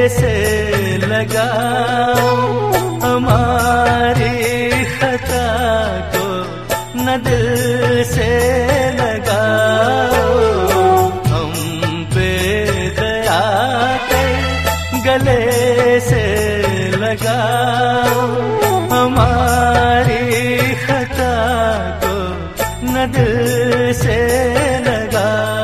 से लगाओ, हमारी खता को न दिल से लगाओ। हम पे दया कर गले से लगाओ, हमारी खता को न दिल से लगाओ।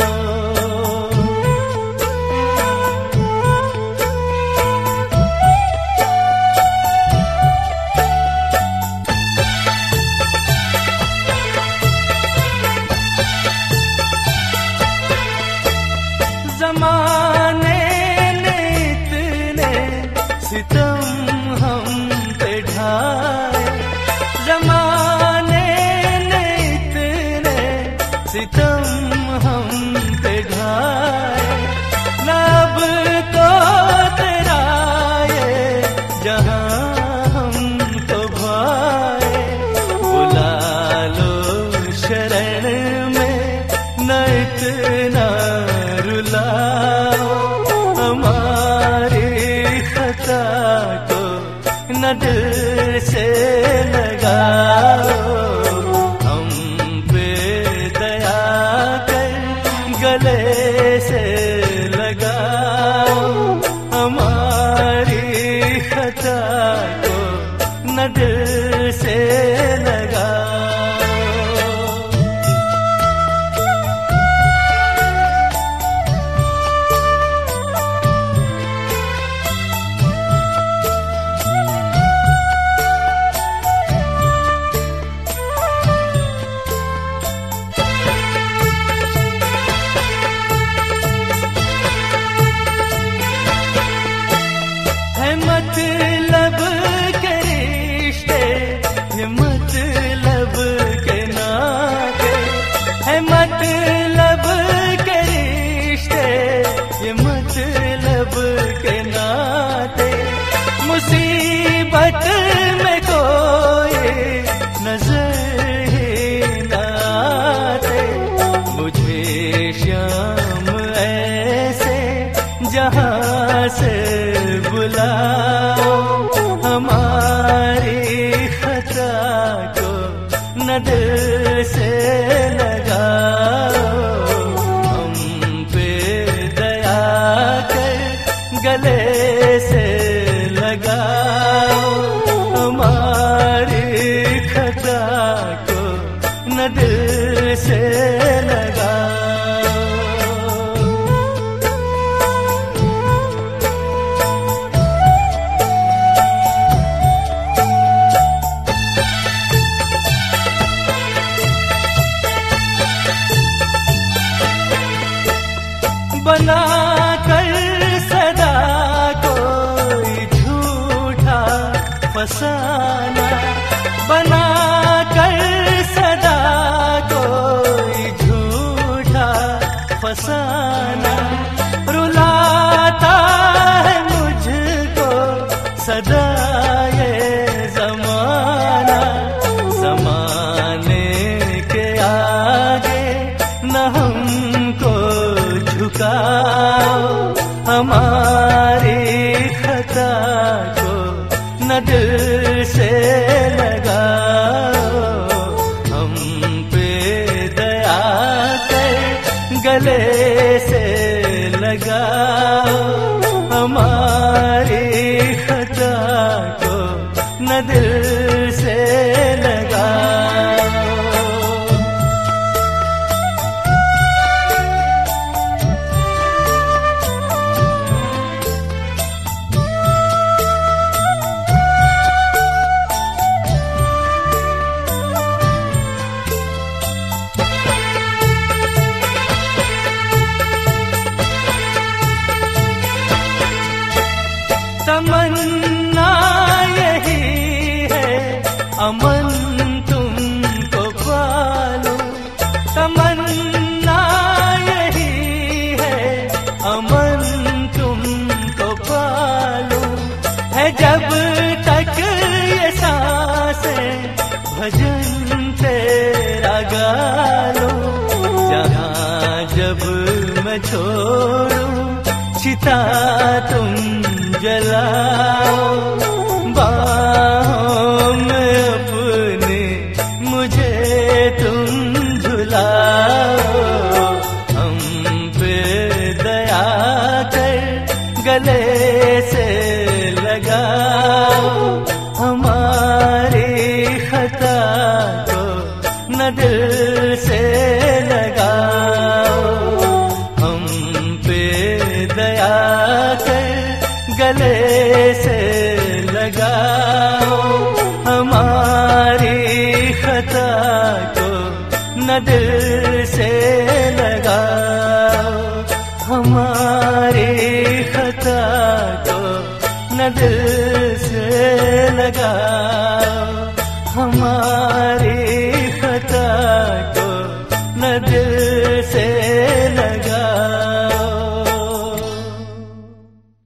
ज़माने ने इतने सितम हम पे ढाए, ज़माने ने इतने सितम हम पे ढाए। न अब तो तेरा ये जहां हमको भाए, बुला लो शरण में न इतना रुलाओ, हमारी खता को न दिल से लगाओ। हम पे दया कर गले से लगाओ, हमारी खता को न दिल से लगाओ। मतलब के रिश्ते, ये मतलब के नाते है, मतलब के रिश्ते, ये मतलब के नाते। मुसीबत में कोई नजर ही न आते, मुझे शाम ऐसे जहां से बुलाओ, हमारी खता को न दिल से लगाओ। हम पे दया कर गले से लगाओ, हमारी खता को न दिल से लगाओ। बना कर सदा कोई झूठा फसाना, बना कर सदा कोई झूठा फसाना। रुलाता है मुझको सदा ये ज़माना, ज़माने के आगे न हमको झुकाओ, हमारी खता को न दिल से लगाओ। हम पे दया कर गले से लगाओ, हमारी खता को न दिल से लगाओ। चिता तुम जलाओ, बाहों में अपने मुझे तुम झुलाओ, हम पे दया कर गले से लगाओ, हमारी खता को न दिल से लगाओ, हम पे दया कर गले से लगाओ, हमारी खता को न दिल से लगाओ, हमारी खता को न दिल से लगाओ, हमारी